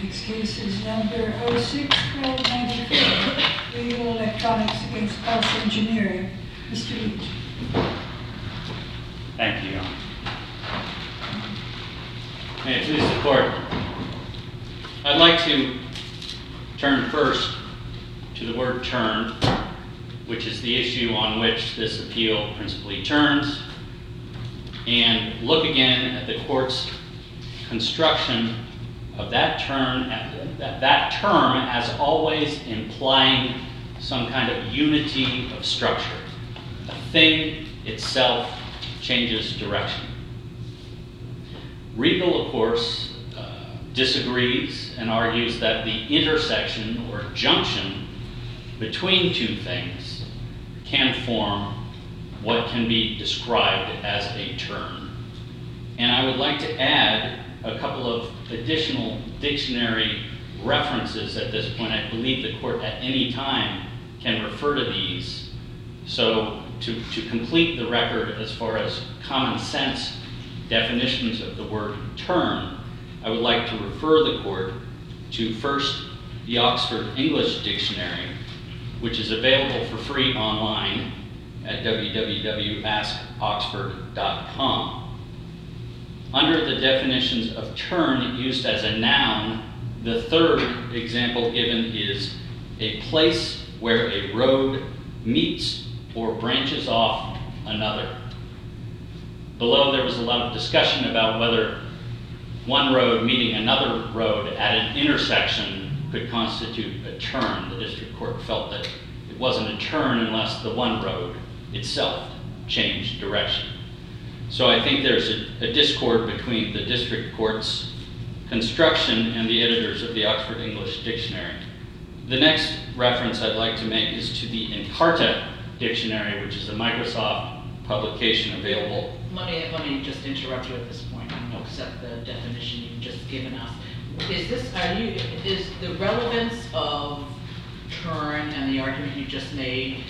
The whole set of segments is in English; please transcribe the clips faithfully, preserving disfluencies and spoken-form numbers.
Next case is number oh six twelve ninety-four, Legal Electronics against Pulse Engineering. Mister Leach. Thank you, Your Honor. May it please the Court, I'd like to turn first to the word turn, which is the issue on which this appeal principally turns, and look again at the Court's construction of that term, that, that term as always implying some kind of unity of structure. A thing itself changes direction. Regal, of course, uh, disagrees and argues that the intersection or junction between two things can form what can be described as a turn. And I would like to add a couple of additional dictionary references at this point. I believe the Court at any time can refer to these. So to, to complete the record as far as common sense definitions of the word turn, I would like to refer the Court to first the Oxford English Dictionary, which is available for free online at w w w dot ask oxford dot com. Under the definitions of turn used as a noun, the third example given is a place where a road meets or branches off another. Below, there was a lot of discussion about whether one road meeting another road at an intersection could constitute a turn. The district court felt that it wasn't a turn unless the one road itself changed direction. So I think there's a, a discord between the district court's construction and the editors of the Oxford English Dictionary. The next reference I'd like to make is to the Encarta Dictionary, which is a Microsoft publication available. Let me, let me just interrupt you at this point. I don't accept the definition you've just given us. Is this, are you, is the relevance of turn and the argument you just made,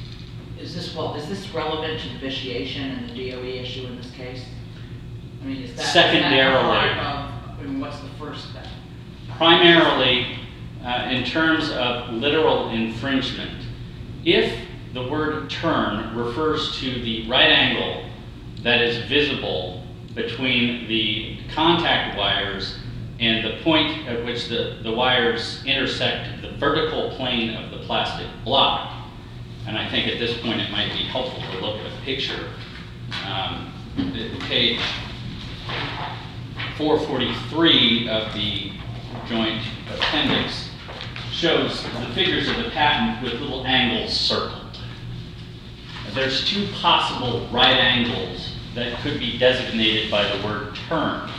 is this, well, is this relevant to the vitiation and the D O E issue in this case? I mean, is that, Secondarily, is that part of, I mean, what's the first step? Primarily, uh, in terms of literal infringement, if the word turn refers to the right angle that is visible between the contact wires and the point at which the, the wires intersect the vertical plane of the plastic block, and I think at this point it might be helpful to look at a picture. Um, the, the page four forty-three of the joint appendix shows the figures of the patent with little angles circled. There's two possible right angles that could be designated by the word turn.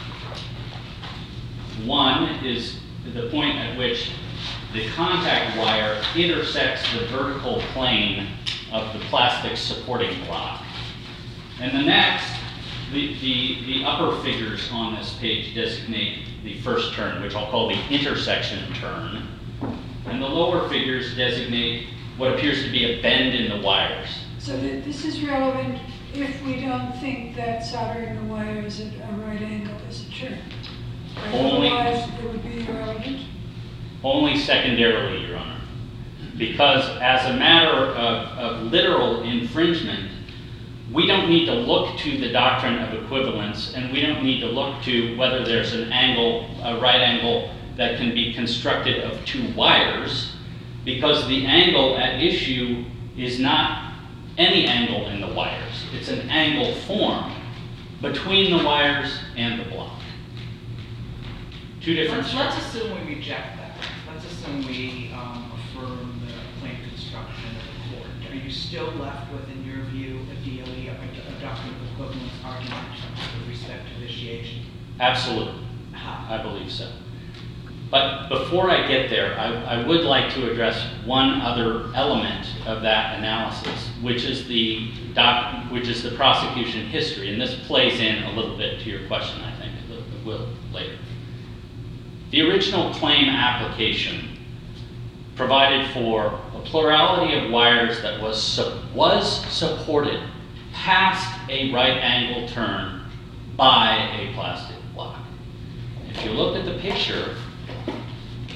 One is the point at which the contact wire intersects the vertical plane of the plastic supporting block. And the next, the, the, the upper figures on this page designate the first turn, which I'll call the intersection turn. And the lower figures designate what appears to be a bend in the wires. So that this is relevant if we don't think that soldering the wires at a right angle is a turn. Right? Only, Otherwise, it would be irrelevant. Only secondarily, Your Honor. Because as a matter of, of literal infringement, we don't need to look to the doctrine of equivalence, and we don't need to look to whether there's an angle, a right angle, that can be constructed of two wires, because the angle at issue is not any angle in the wires. It's an angle formed between the wires and the block. Two different Let's, let's assume we reject that. Let's assume we um, affirm the claim construction of the court. Are you still left with, in your view, a D O E, a, a doctrine of equivalence argument with respect to vitiation? Absolutely. How? I believe so. But before I get there, I, I would like to address one other element of that analysis, which is the doc, which is the prosecution history, and this plays in a little bit to your question, I think, it will later. The original claim application provided for a plurality of wires that was su- was supported past a right angle turn by a plastic block. If you look at the picture,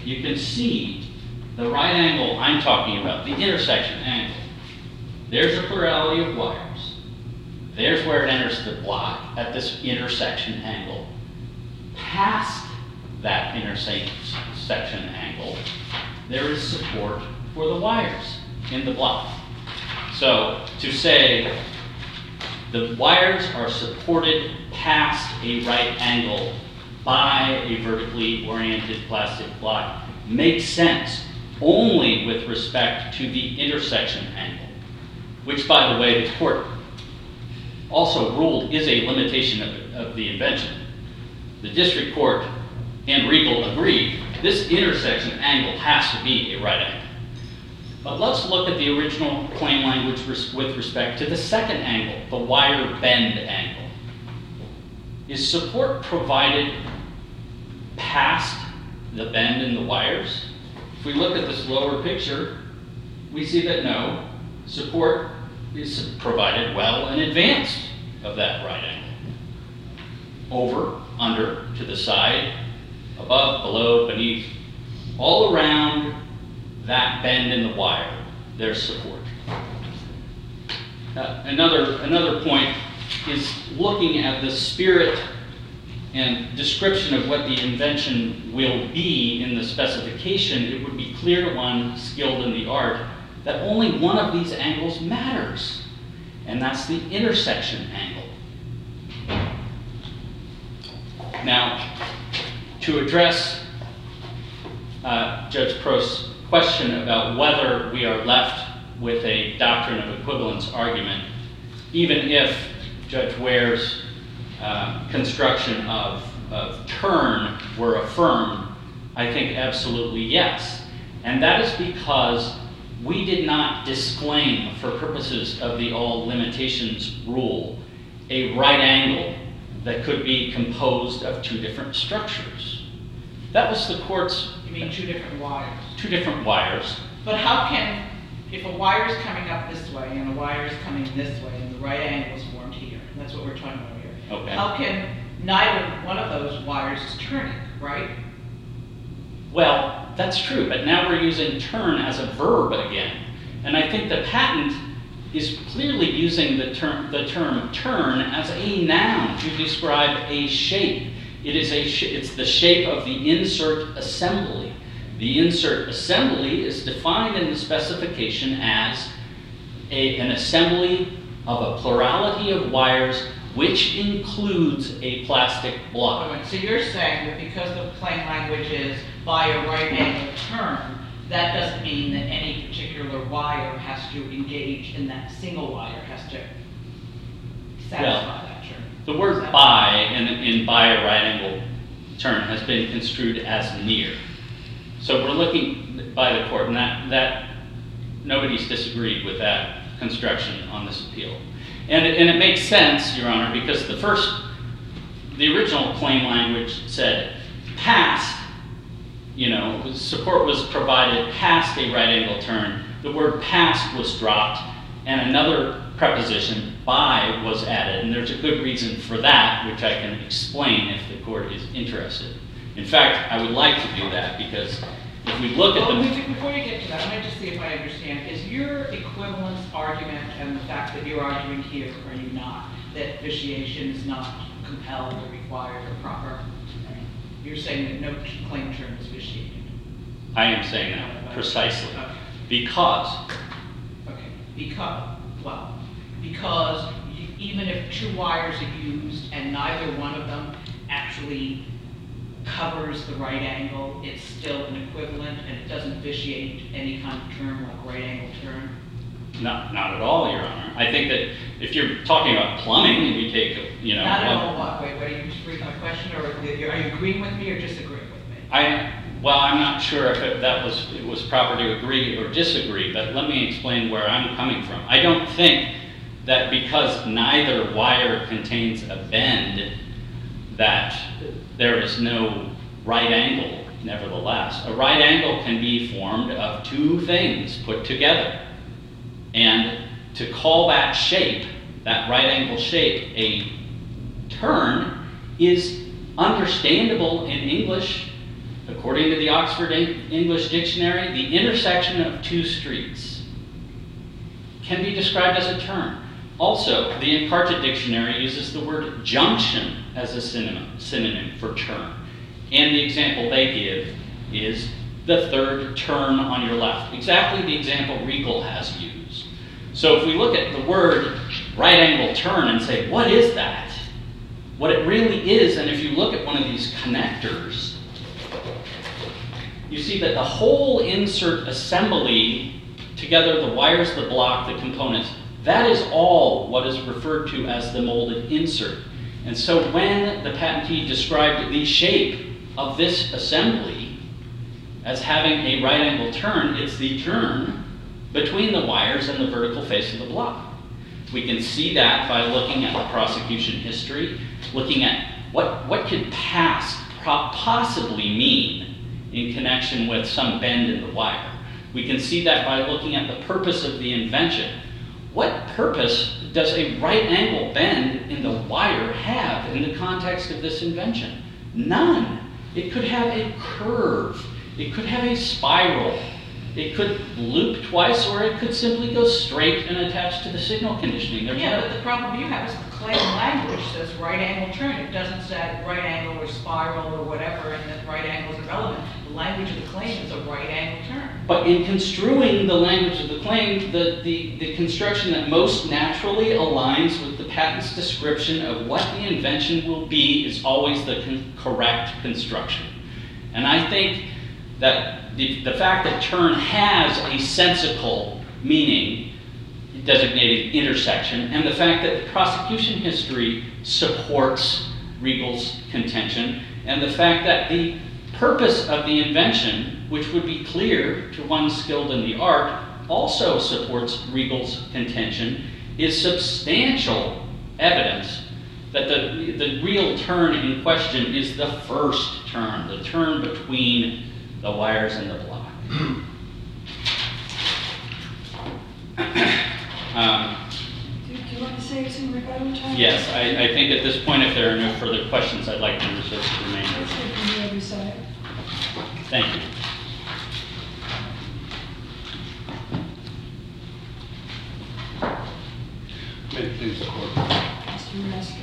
you can see the right angle I'm talking about, the intersection angle. There's a plurality of wires. There's where it enters the block at this intersection angle. Past that intersection angle, there is support for the wires in the block. So to say the wires are supported past a right angle by a vertically oriented plastic block makes sense only with respect to the intersection angle, which, by the way, the court also ruled is a limitation of, of the invention. The district court and Regal agreed this intersection angle has to be a right angle. But let's look at the original claim language res- with respect to the second angle, the wire bend angle. Is support provided past the bend in the wires? If we look at this lower picture, we see that no, support is provided well in advance of that right angle. Over, under, to the side, above, below, beneath, all around that bend in the wire, there's support. Uh, another, another point is looking at the spirit and description of what the invention will be in the specification. It would be clear to one skilled in the art that only one of these angles matters, and that's the intersection angle. Now, to address uh, Judge Prost's question about whether we are left with a doctrine of equivalence argument, even if Judge Ware's uh, construction of, of turn were affirmed, I think absolutely yes. And that is because we did not disclaim, for purposes of the all limitations rule, a right angle that could be composed of two different structures. That was the court's... You mean two different wires? Two different wires. But how can, if a wire is coming up this way and a wire is coming this way and the right angle is formed here, and that's what we're talking about here, okay. How can neither one of those wires is turning, right? Well, that's true, but now we're using turn as a verb again. And I think the patent is clearly using the term, the term turn as a noun to describe a shape. It is a sh- it's the shape of the insert assembly. The insert assembly is defined in the specification as a, an assembly of a plurality of wires which includes a plastic block. Wait, so you're saying that because the plain language is by a right angle turn, that doesn't mean that any particular wire has to engage in that single wire, has to satisfy well, that turn. The word by in, in by a right angle turn has been construed as near. So we're looking by the court, and that, that nobody's disagreed with that construction on this appeal. And it, and it makes sense, Your Honor, because the first, the original claim language said past, you know, support was provided past a right angle turn. The word past was dropped, and another preposition, by, was added. And there's a good reason for that, which I can explain if the court is interested. In fact, I would like to do that, because if we look at well, the... Before you get to that, let me just see if I understand. Is your equivalence argument and the fact that you're arguing here, are you not, that vitiation is not compelled or required or proper? You're saying that no claim term is vitiated. I am saying that, precisely. Okay. Because... Okay, because, well, because you, even if two wires are used and neither one of them actually covers the right angle, it's still an equivalent and it doesn't vitiate any kind of term like right angle turn? Not, not at all, Your Honor. I think that if you're talking about plumbing and you take, you know... Not at all what? Wait, wait, are you reading my question, or are you agreeing with me or disagreeing with me? I, well, I'm not sure if it, that was, it was proper to agree or disagree, but let me explain where I'm coming from. I don't think that because neither wire contains a bend that there is no right angle, nevertheless. A right angle can be formed of two things put together. And to call that shape, that right angle shape, a turn, is understandable in English According to the Oxford English Dictionary, the intersection of two streets can be described as a turn. Also, the Encarta Dictionary uses the word junction as a synonym, synonym for turn. And the example they give is the third turn on your left. Exactly the example Regal has used. So if we look at the word right angle turn and say, what is that? What it really is, and if you look at one of these connectors, you see that the whole insert assembly, together the wires, the block, the components, that is all what is referred to as the molded insert. And so when the patentee described the shape of this assembly as having a right angle turn, it's the turn between the wires and the vertical face of the block. We can see that by looking at the prosecution history, looking at what, what could past possibly mean in connection with some bend in the wire. We can see that by looking at the purpose of the invention. What purpose does a right angle bend in the wire have in the context of this invention? None. It could have a curve. It could have a spiral. It could loop twice, or it could simply go straight and attach to the signal conditioning. There's yeah, no... but the problem you have is the claim language says right angle turn. It doesn't say right angle or spiral or whatever, and that right angle is irrelevant. The language of the claim is a right angle turn. But in construing the language of the claim, the, the, the construction that most naturally aligns with the patent's description of what the invention will be is always the con- correct construction. And I think that the, the fact that turn has a sensical meaning, designated intersection, and the fact that the prosecution history supports Regal's contention, and the fact that the purpose of the invention, which would be clear to one skilled in the art, also supports Regal's contention, is substantial evidence that the, the real turn in question is the first turn, the turn between the wires and the block. um, do, do you want to save some rebuttal time? yes, I, I think at this point, if there are no further questions, I'd like to reserve the remainder. Let's hear from the other side. Thank you. May it please the court. Mister Raskin.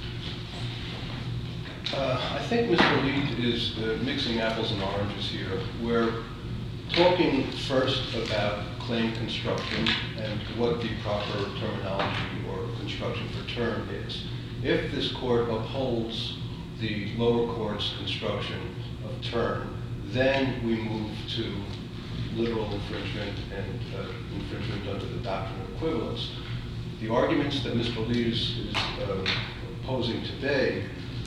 Uh, I think Mister Lee is uh, mixing apples and oranges here. We're talking first about claim construction and what the proper terminology or construction for term is. If this court upholds the lower court's construction of term, then we move to literal infringement and uh, infringement under the doctrine of equivalence. The arguments that Mister Lee is, is uh, posing today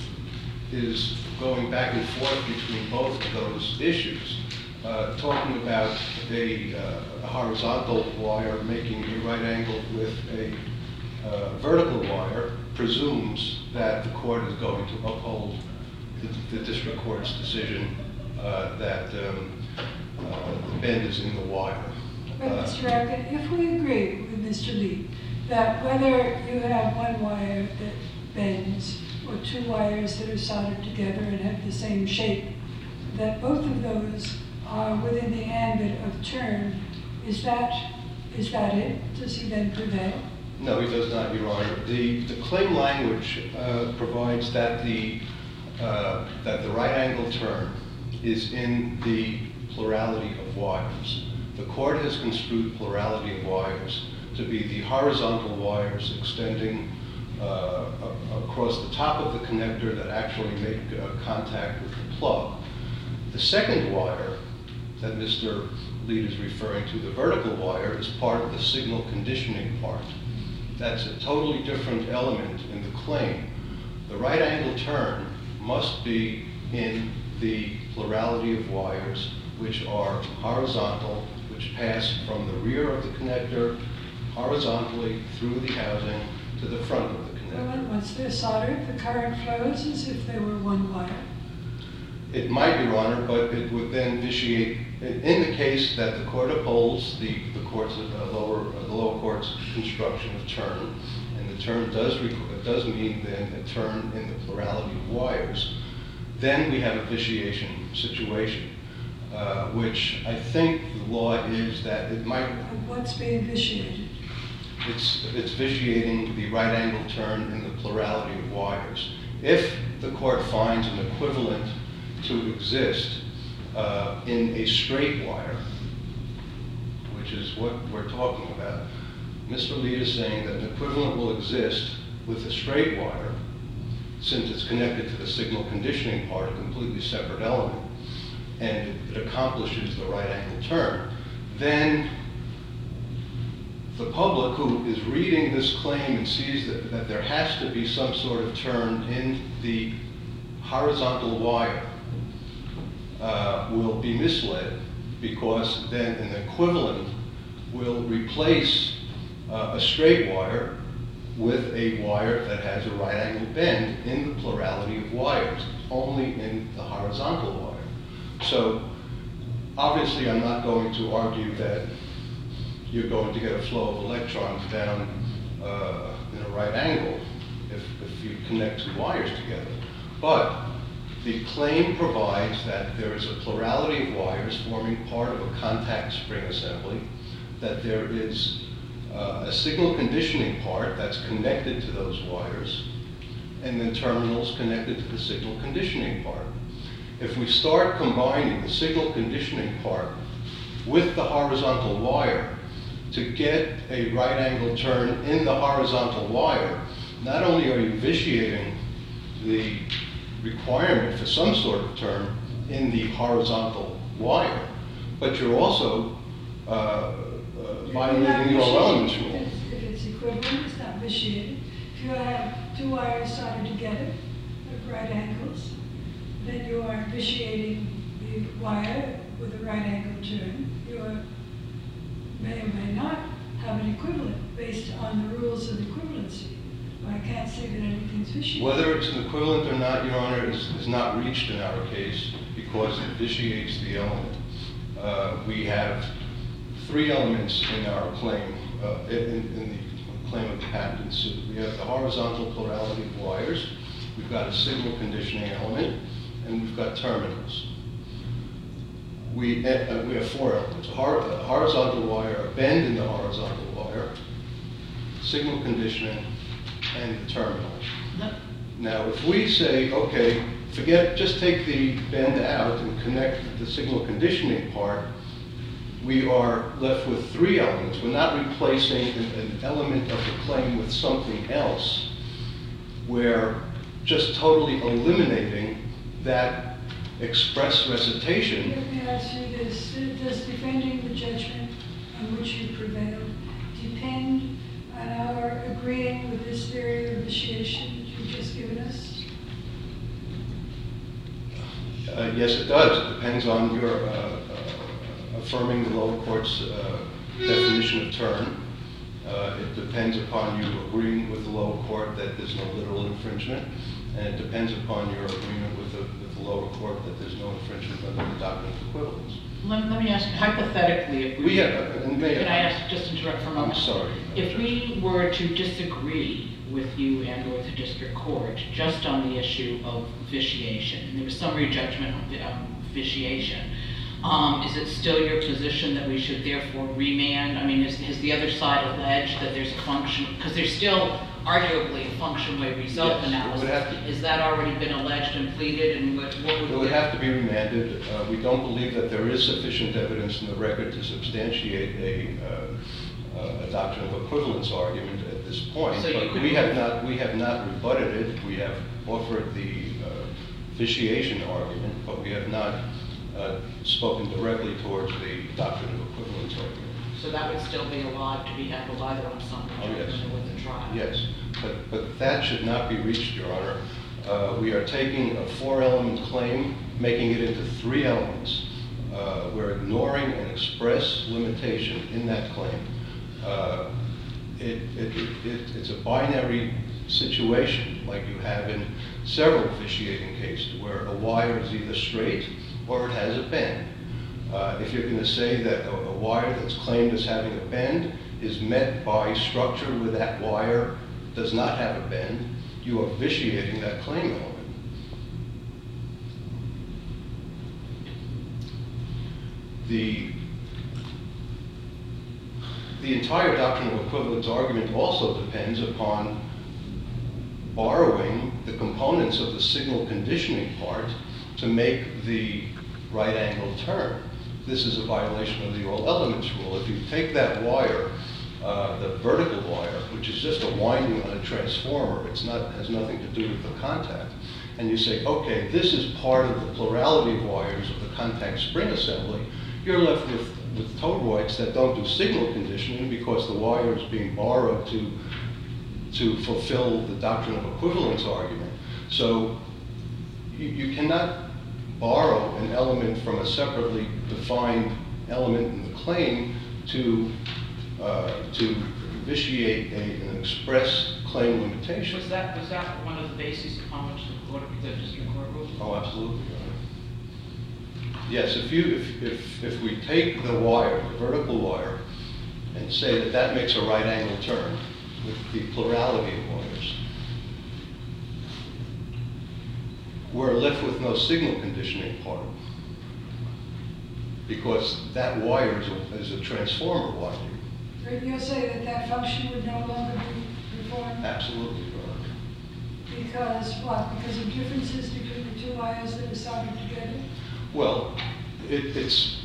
is going back and forth between both of those issues, uh, talking about a, uh, a horizontal wire making a right angle with a uh, vertical wire presumes that the court is going to uphold the, the district court's decision uh, that um, uh, the bend is in the wire. But Uh, Mister Raskin, if we agree with Mister Lee that whether you have one wire that bends or two wires that are soldered together and have the same shape, that both of those are within the ambit of turn, is that is that it? Does he then prevail? No, he does not, Your Honor. The, the claim language uh, provides that the, uh, that the right angle turn is in the plurality of wires. The court has construed plurality of wires to be the horizontal wires extending uh, across the top of the connector that actually make uh, contact with the plug. The second wire that Mister Lee is referring to, the vertical wire, is part of the signal conditioning part. That's a totally different element in the claim. The right angle turn must be in the plurality of wires, which are horizontal, which pass from the rear of the connector horizontally through the housing to the front of the Well, connector. once they're soldered, the current flows as if they were one wire. It might, Your Honor, but it would then vitiate, in in the case that the court upholds the, the court's uh, lower, uh, the lower court's construction of turn, and the turn does, requ- does mean then a turn in the plurality of wires, then we have a vitiation situation, uh, which I think the law is that it might... What's being vitiated? It's, it's vitiating the right angle turn in the plurality of wires. If the court finds an equivalent to exist uh, in a straight wire, which is what we're talking about, Mister Lee is saying that an equivalent will exist with a straight wire, since it's connected to the signal conditioning part, a completely separate element, and it accomplishes the right angle turn, then the public who is reading this claim and sees that, that there has to be some sort of turn in the horizontal wire uh, will be misled, because then an equivalent will replace uh, a straight wire with a wire that has a right angle bend in the plurality of wires, only in the horizontal wire. So obviously I'm not going to argue that you're going to get a flow of electrons down uh, in a right angle if, if you connect two wires together. But the claim provides that there is a plurality of wires forming part of a contact spring assembly, that there is uh, a signal conditioning part that's connected to those wires, and then terminals connected to the signal conditioning part. If we start combining the signal conditioning part with the horizontal wire to get a right angle turn in the horizontal wire, not only are you vitiating the requirement for some sort of turn in the horizontal wire, but you're also uh, uh, violating your elements rule. If it's equivalent, it's not vitiated. If you have two wires soldered together at right angles, then you are vitiating the wire with a right angle turn. You are, may or may not have an equivalent based on the rules of equivalency. I can't say that anything's vitiated. Whether it's an equivalent or not, Your Honor, is, is not reached in our case because it vitiates the element. Uh, we have three elements in our claim, uh, in, in the claim of the patent suit. We have the horizontal plurality of wires, we've got a signal conditioning element, and we've got terminals. We, uh, we have four elements: a, hor a horizontal wire, a bend in the horizontal wire, signal conditioning, and the terminal. No. Now, if we say, okay, forget, just take the bend out and connect the signal conditioning part, we are left with three elements. We're not replacing an, an element of the claim with something else. We're just totally eliminating that express recitation. Let me ask you this. Does defending the judgment on which you prevailed depend on our agreeing with this theory of vitiation that you've just given us? Uh, yes, it does. It depends on your uh, uh, affirming the lower court's uh, definition of turn. Uh, it depends upon you agreeing with the lower court that there's no literal infringement, and it depends upon your agreement with the, with the lower court that there's no infringement under the doctrine of equivalence. Let, let me ask you, hypothetically, if we, We have, uh, and may, can I ask, just interrupt for a moment? I'm sorry. If we were to disagree with you and or the district court just on the issue of vitiation, and there was summary judgment on the, um, vitiation, um, is it still your position that we should therefore remand? I mean, is, has the other side alleged that there's a function, because there's still arguably a function way result Yes, analysis. it would have to- Is that already been alleged and pleaded, and what, what would It would have to be remanded. Uh, we don't believe that there is sufficient evidence in the record to substantiate a, uh, uh, a doctrine of equivalence argument at this point. So you but could- we have not we have not rebutted it. We have offered the uh, vitiation argument, but we have not uh, spoken directly towards the doctrine of equivalence argument. So that would still be alive to be handled either on summary Oh, yes. judgment or with the trial? Yes, but, but that should not be reached, Your Honor. Uh, we are taking a four-element claim, making it into three elements. Uh, we're ignoring an express limitation in that claim. Uh, it, it, it, it, it's a binary situation, like you have in several vitiating cases, where a wire is either straight or it has a bend. Uh, if you're going to say that a, a wire that's claimed as having a bend is met by structure where that wire does not have a bend, you are vitiating that claim element. the the entire doctrine of equivalence argument also depends upon borrowing the components of the signal conditioning part to make the right angle turn. This is a violation of the all elements rule. If you take that wire, uh, the vertical wire, which is just a winding on a transformer, it's not has nothing to do with the contact, and you say, okay, this is part of the plurality of wires of the contact spring assembly, you're left with, with toroids that don't do signal conditioning because the wire is being borrowed to, to fulfill the doctrine of equivalence argument. So you, you cannot borrow an element from a separately defined element in the claim to, uh, to vitiate a, an express claim limitation. Was that, was that one of the bases upon which the court, the district court ruled? Oh, absolutely, Your Honor. Yes, if you, if, if, if we take the wire, the vertical wire, and say that that makes a right angle turn with the plurality of wires, we're left with no signal conditioning part because that wire is a, is a transformer winding. You'll say that that function would no longer be performed? Absolutely, Your Honor. Because what? Because of differences between the two wires that are soldered together? Well, it, it's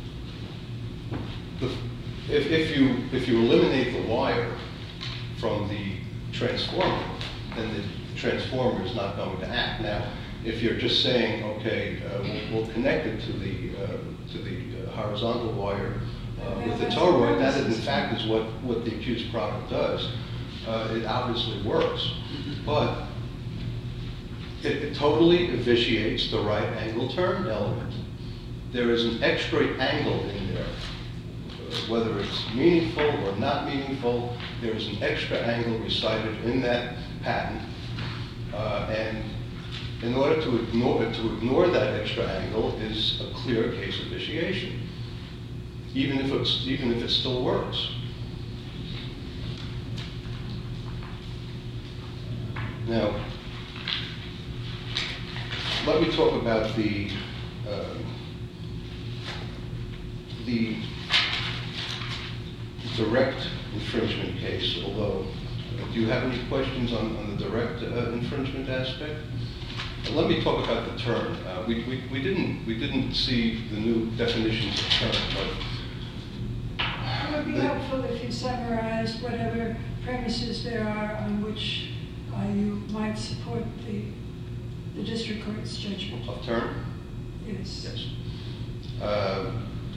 the, if, if you if you eliminate the wire from the transformer, then the transformer is not going to act. Now, if you're just saying, okay, uh, we'll, we'll connect it to the uh, to the uh, horizontal wire uh, with the toroid, that is, in fact is what what the accused product does. Uh, it obviously works, but it, it totally vitiates the right angle turn element. There is an extra angle in there, uh, whether it's meaningful or not meaningful. There is an extra angle recited in that patent, uh, and in order to ignore to ignore that extra angle is a clear case of vitiation, even if it's even if it still works. Now, let me talk about the uh, the direct infringement case. Although, uh, do you have any questions on, on the direct uh, infringement aspect? Uh, let me talk about the term. Uh, we, we we didn't we didn't see the new definitions of term, but it would be helpful if you summarized whatever premises there are on which uh, you might support the the district court's judgment. Of term? Yes. Yes. Uh,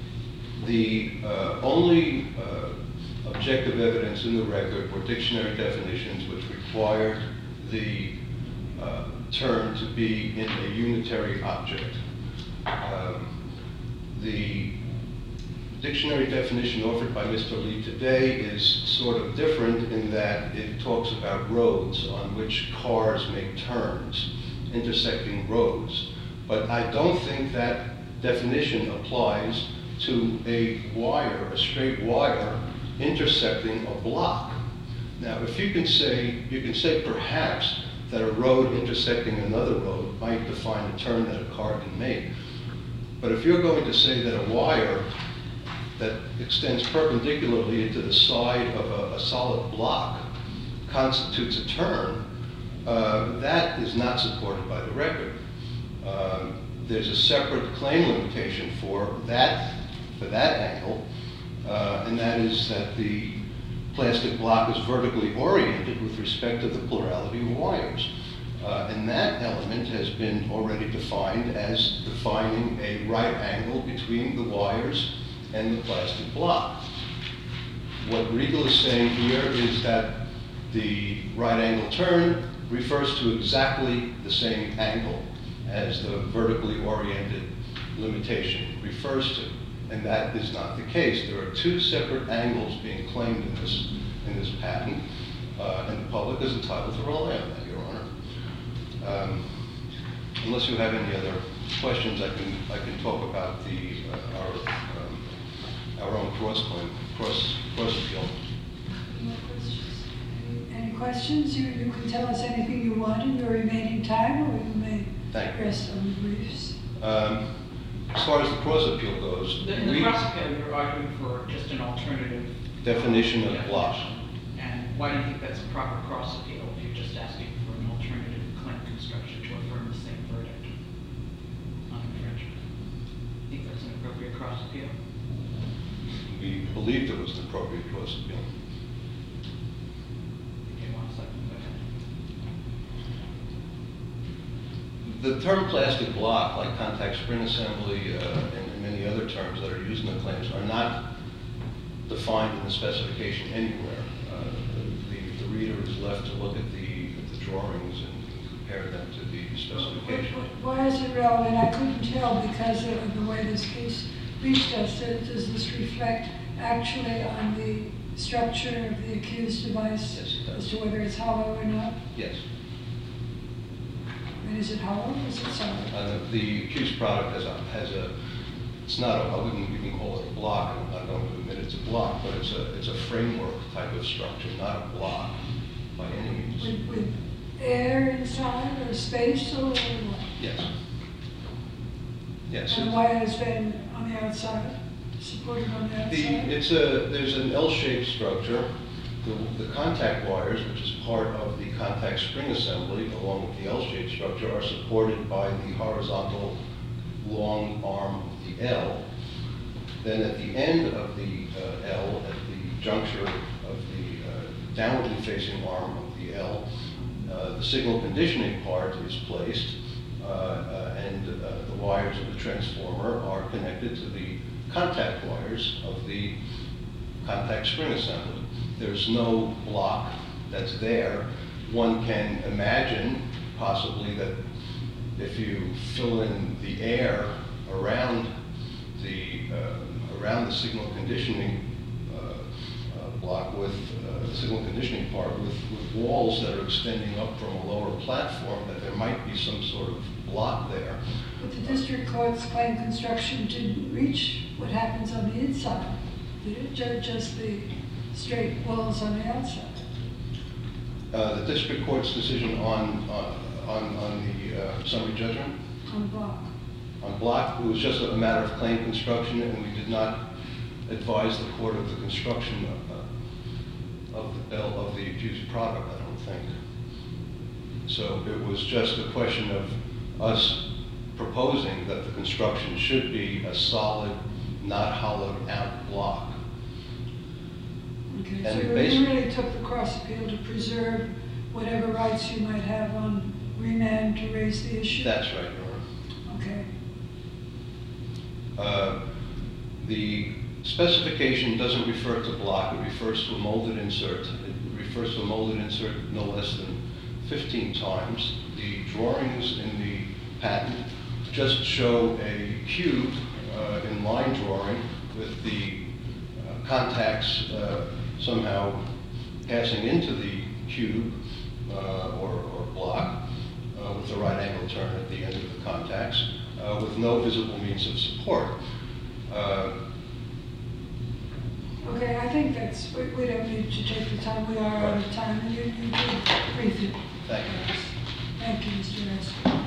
the uh, only uh, objective evidence in the record were dictionary definitions which required the uh, term to be in a unitary object. Um, the dictionary definition offered by Mister Lee today is sort of different in that it talks about roads on which cars make turns, intersecting roads. But I don't think that definition applies to a wire, a straight wire, intersecting a block. Now, if you can say, you can say perhaps that a road intersecting another road might define a turn that a car can make. But if you're going to say that a wire that extends perpendicularly into the side of a, a solid block constitutes a turn, uh, that is not supported by the record. Um, there's a separate claim limitation for that, for that angle, uh, and that is that the plastic block is vertically oriented with respect to the plurality of wires. Uh, and that element has been already defined as defining a right angle between the wires and the plastic block. What Regal is saying here is that the right angle turn refers to exactly the same angle as the vertically oriented limitation refers to. And that is not the case. There are two separate angles being claimed in this, in this patent, uh, and the public is entitled to rely on that, Your Honor. Um, unless you have any other questions, I can I can talk about the uh, our um, our own cross claim, cross cross appeal. Any more questions? Any, any questions? You you can tell us anything you want in your remaining time, or you may Thank you. rest on the briefs. Um, As far as the cross appeal goes, The- In the we cross appeal, you're arguing for just an alternative. definition of definition. block. And why do you think that's a proper cross appeal if you're just asking for an alternative claim construction to affirm the same verdict on infringement? Think that's an appropriate cross appeal? We believed it was an appropriate cross appeal. Okay, one second, go ahead. The term plastic block, like contact spring assembly uh, and, and many other terms that are used in the claims, are not defined in the specification anywhere. Uh, the, the reader is left to look at the, at the drawings and compare them to the specification. Why is it relevant? I couldn't tell because of the way this case reached us. Does this reflect actually on the structure of the accused device? Yes, it does. As to whether it's hollow or not? Yes. And is it hollow or is it solid? Uh, the accused product has a, has a, it's not, a, I wouldn't even call it a block, I'm not going to admit it's a block, but it's a, it's a framework type of structure, not a block by any means. With, with air inside or space or what? Yes. Yes. And why has been on the outside, supported on the outside? The, it's a, there's an L-shaped structure. The, the contact wires, which is part of the contact spring assembly, along with the L-shaped structure, are supported by the horizontal long arm of the L. Then at the end of the uh, L, at the juncture of the uh, downwardly facing arm of the L, uh, the signal conditioning part is placed, uh, uh, and uh, the wires of the transformer are connected to the contact wires of the contact spring assembly. There's no block that's there. One can imagine possibly that if you fill in the air around the uh, around the signal conditioning uh, uh, block with uh, the signal conditioning part with, with walls that are extending up from a lower platform, that there might be some sort of block there. But the district court's claim construction didn't reach what happens on the inside, did it? Ju- Just the straight walls on the outside. Uh, the district court's decision on on on, on the uh, summary judgment On the block. on block, it was just a matter of claim construction, and we did not advise the court of the construction of, uh, of the bell of the accused product, I don't think. So it was just a question of us proposing that the construction should be a solid, not hollowed out block. Okay, And so you basi- really took the cross appeal to preserve whatever rights you might have on remand to raise the issue? That's right, Your Honor. Okay. Uh, the specification doesn't refer to block, it refers to a molded insert. It refers to a molded insert no less than fifteen times. The drawings in the patent just show a cube uh, in line drawing with the uh, contacts uh, somehow passing into the cube uh, or, or block uh, with the right angle turn at the end of the contacts uh, with no visible means of support. Uh, Okay, I think that's, we, we don't need to take the time, we are out of time, and you, you did brief it. Thank you. Thank you, Mister Esper.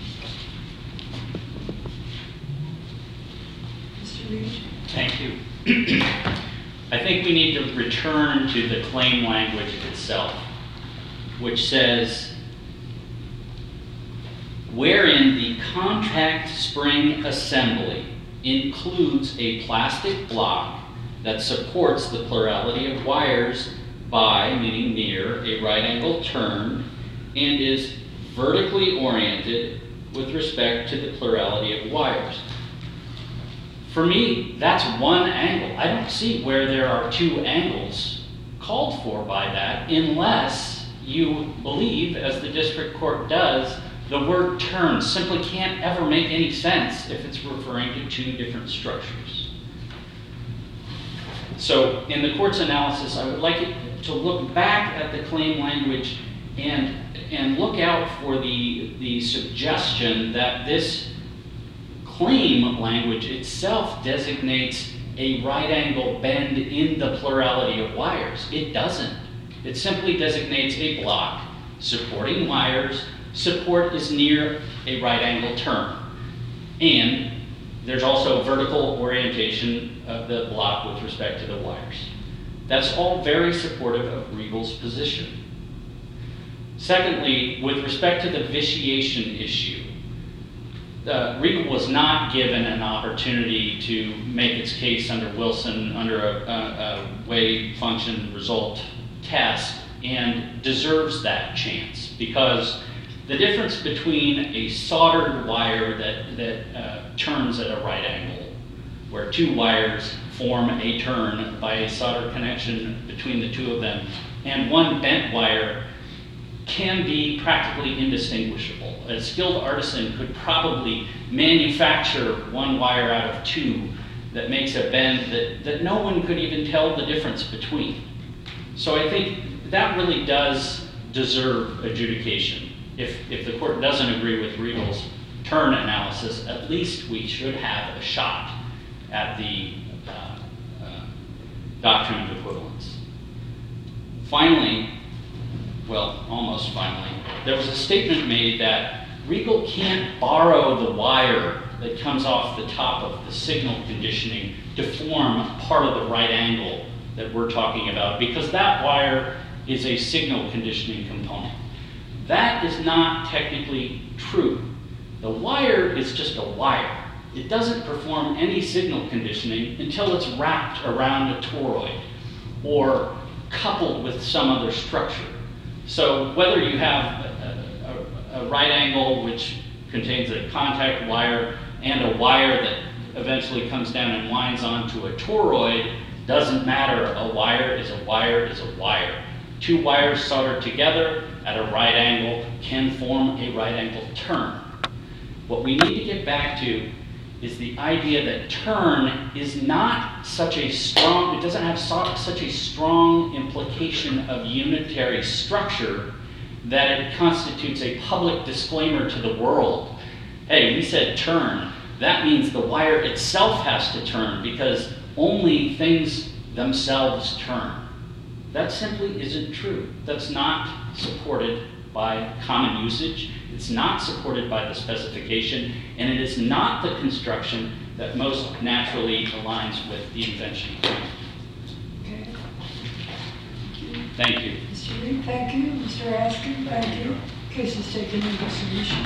Mister Reed? Thank you. I think we need to return to the claim language itself, which says, wherein the contact spring assembly includes a plastic block that supports the plurality of wires by, meaning near, a right angle turn, and is vertically oriented with respect to the plurality of wires. For me, that's one angle. I don't see where there are two angles called for by that, unless you believe, as the district court does, the word turn simply can't ever make any sense if it's referring to two different structures. So in the court's analysis, I would like it to look back at the claim language and, and look out for the, the suggestion that this claim language itself designates a right angle bend in the plurality of wires. It doesn't. It simply designates a block supporting wires. Support is near a right angle turn. And There's also vertical orientation of the block with respect to the wires. That's all very supportive of Regal's position. Secondly, with respect to the vitiation issue, uh, Regal was not given an opportunity to make its case under Wilson under a, a, a wave function result test, and deserves that chance, because the difference between a soldered wire that, that uh, turns at a right angle, where two wires form a turn by a soldered connection between the two of them, and one bent wire can be practically indistinguishable. A skilled artisan could probably manufacture one wire out of two that makes a bend that, that no one could even tell the difference between. So I think that really does deserve adjudication. If, if the court doesn't agree with Regal's turn analysis, at least we should have a shot at the uh, uh, doctrine of equivalence. Finally, well, almost finally, there was a statement made that Regal can't borrow the wire that comes off the top of the signal conditioning to form part of the right angle that we're talking about, because that wire is a signal conditioning component. That is not technically true. The wire is just a wire. It doesn't perform any signal conditioning until it's wrapped around a toroid or coupled with some other structure. So whether you have a, a, a right angle which contains a contact wire and a wire that eventually comes down and winds onto a toroid, doesn't matter. A wire is a wire is a wire. Two wires soldered together at a right angle can form a right angle turn. What we need to get back to is the idea that turn is not such a strong, it doesn't have so, such a strong implication of unitary structure that it constitutes a public disclaimer to the world. Hey, we said turn. That means the wire itself has to turn because only things themselves turn. That simply isn't true. That's not supported by common usage. It's not supported by the specification, and it is not the construction that most naturally aligns with the invention. Okay. Thank you. Mister Lee, thank you. Mister Askin, thank you. Case is taken into submission.